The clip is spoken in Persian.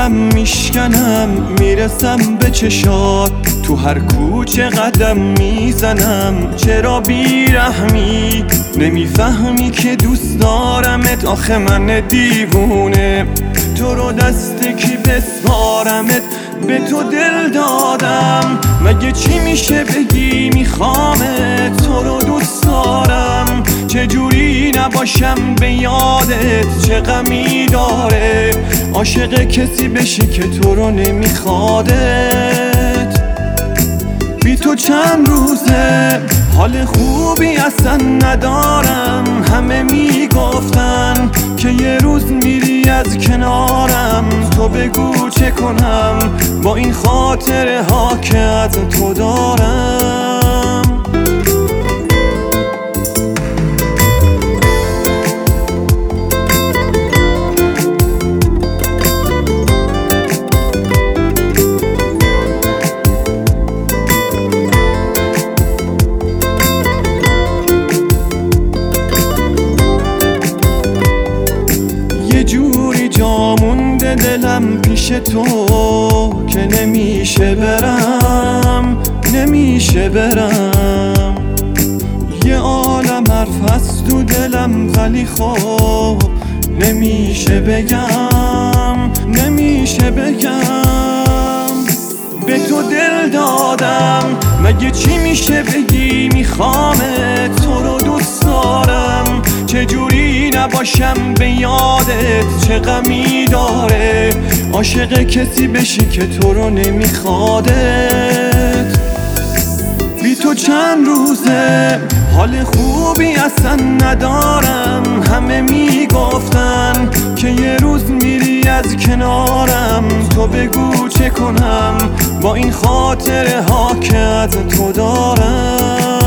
دارم میشکنم، میرسم به چشات، تو هر کوچه قدم میزنم. چرا بیرحمی نمیفهمی که دوست دارمت؟ آخه من دیوونه تو رو دست کی بسپارمت؟ به تو دل دادم، مگه چی میشه بگی میخوامت؟ تو رو دوست دارم، چجوری نباشم به یادت؟ چه غمی داره عاشق کسی بشی که تو رو نمیخوادت؟ بی تو چند روزه حال خوبی اصلا ندارم. همه میگفتن که یه روز میری از کنارم. تو بگو چه کنم با این خاطره ها که از تو دارم. یه جوری جا مونده دلم پیش تو که نمیشه برم، نمیشه برم. یه عالم حرف هست تو دلم ولی خب نمیشه بگم، نمیشه بگم. به تو دل دادم، مگه چی میشه بگی میخوامت؟ تو رو دوست دارم، چجوری نباشم به یادت؟ چه غمی داره عاشق کسی بشی که تو رو نمیخوادت؟ بی تو چند روزه حال خوبی اصلا ندارم. همه میگفتن که یه روز میری از کنارم. تو بگو چه کنم با این خاطره ها که از تو دارم.